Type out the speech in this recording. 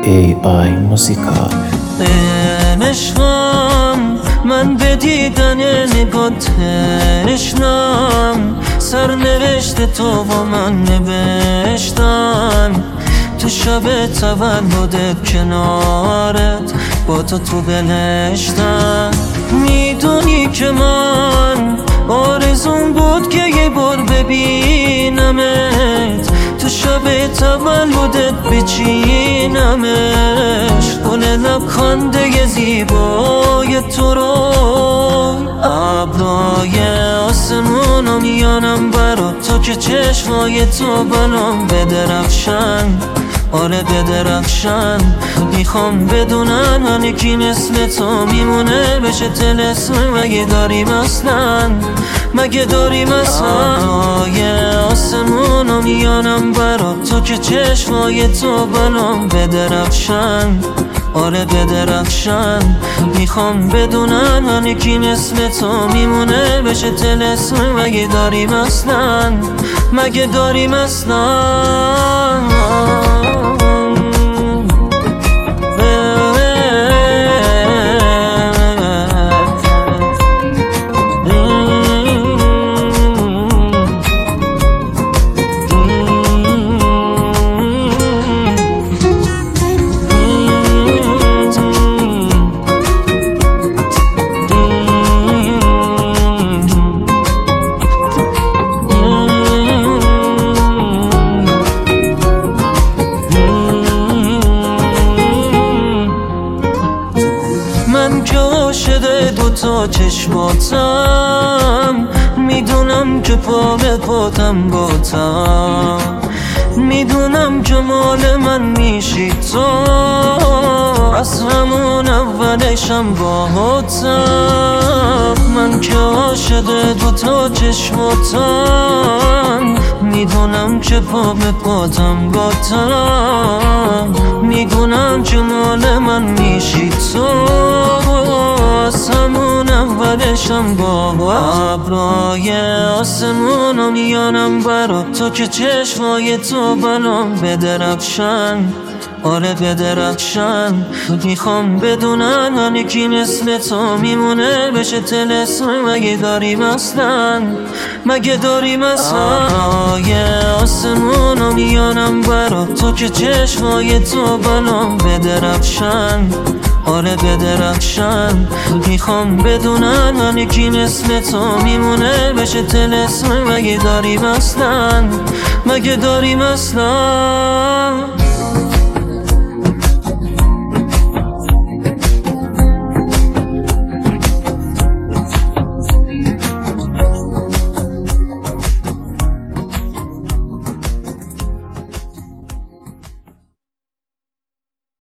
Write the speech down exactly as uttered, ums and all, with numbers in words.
ای آی موزیکا. عشقم من به دیدن نگات تشنم، سرنوشت تو و من نوشتم. تو شب تولدت کنارت با تو تو بهشتم. میدونی که من آرزون بود که یه بار ببینمت، تو شب تولدت بچینمش. گل لبخنده زیبای تو رو ابرای آسمونو میانم برا تو که چشمای تو بلام بدرخشن، آره بدرخشن. میخوام بدونن هنی کی مثل تو میمونه بشه طلسم. مگه داریم اصلا، مگه داریم اصلا؟ آبرای آسمونو میانم برا تو که چشمای تو بلام بدرخشن، آره بدرخشن. میخوام بدونن هنی کی مثل تو میمونه بشه طلسم. مگه داریم اصلا، مگه داریم اصلا؟ من که عاشق دوتا چشماتم، میدونم که پا به پاتم باتم. میدونم که مال من میشی تو، از همون اولشم باهاتم. من که عاشق دوتا چشماتم، میدونم که پا به پاتم باتم. میدونم که مال من میشی تو، از همون اولشم بابا. ابرای آسمونو میانم برا تو که چشمای تو بلام بدرخشن، آره بدرخشن. میخوام بدونن هنی کی مثل تو میمونه بشه طلسم. مگه داریم اصلا، مگه داریم اصلا؟ ابرای آسمونو میانم برا تو که چشمای تو بلام بدرخشن، آره بدرخشن. میخوام بدونن هنی کی مثل تو میمونه بشه طلسم. مگه داریم اصلا، مگه داریم اصلا؟